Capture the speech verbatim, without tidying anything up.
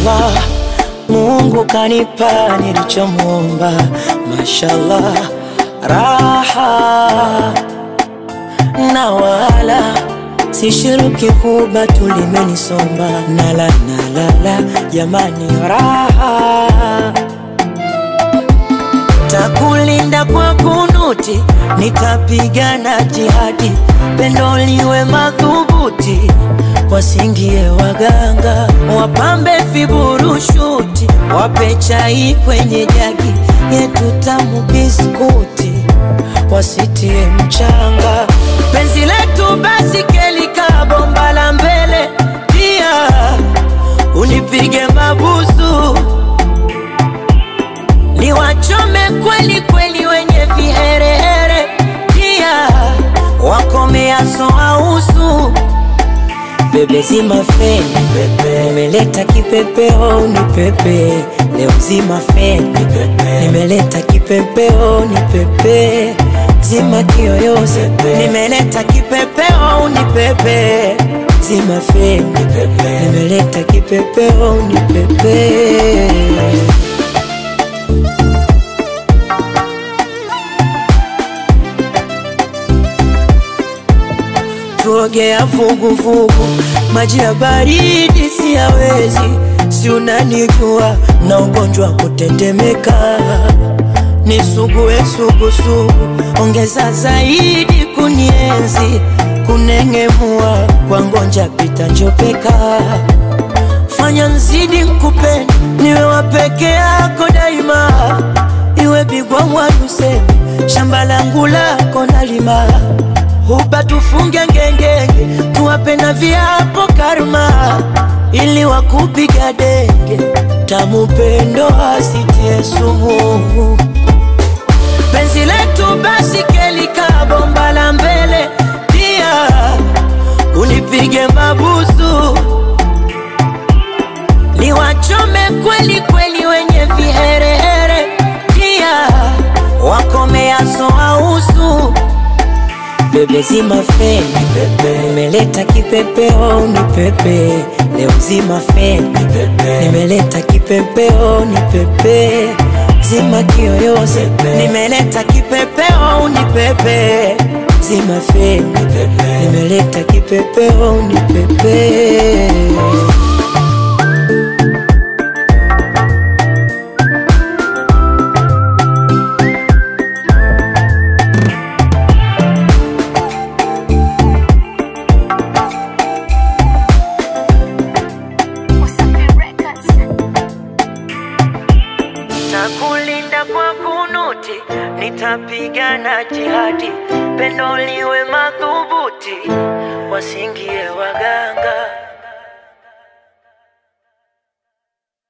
Mashallah, Mungu kanipa nilichomuomba. Mashallah, raha na wala sishiriki huba tulimenisomba. Nala nalala jamani raha, takulinda kwa kunuti, nitapigana jihadi, pendo liwe madhubuti, wasingie waganga, wapambe viburushuti, wape chai kwenye jagi, yetu tamu biskuti, wasitie mchanga. Penzi letu basi kelika bomba la mbele, pia unipige mabusu, niwachome kweli kweli wenye viherehere, pia wakomea soa usu. Bebe zima feni, nimeleta kipepeo ni pepe, leo zima feni, nimeleta kipepeo ni pepe, zima kiyoyozi, nimeleta kipepeo ni pepe, zima feni, nimeleta kipepeo ni pepe. Tuogea vugu vugu, maji ya baridi siyawezi, si unanijua na ugonjwa kutetemeka. Nisugue sugu sugu, ongeza zaidi kunienzi, kunengemua kwa ngonja pita njopeka. Fanya nzidi nkupende, niwe wapeke yako daima, iwe bigwa mwaduse, shamba langu lako nalima. Huba tufunge ngengenge, tuwapenda viapo karma, ili wakupiga denge, tamu pendo asitie sumu. Penzi letu basi kelika bomba la mbele, pia unipige mabusu, niwachome kweli kweli wenye viherehere, pia wakomea soa usu. Bebe zima feni, nimeleta kipepeo ni pepe, leo zima feni, nimeleta kipepeo ni pepe, zima kiyoyozi, nimeleta kipepeo ni pepe, zima feni, nimeleta kipepeo ni pepe. Takulinda kwa kunuti, nitapigana jihadi, pendo liwe madhubuti, wasingie waganga.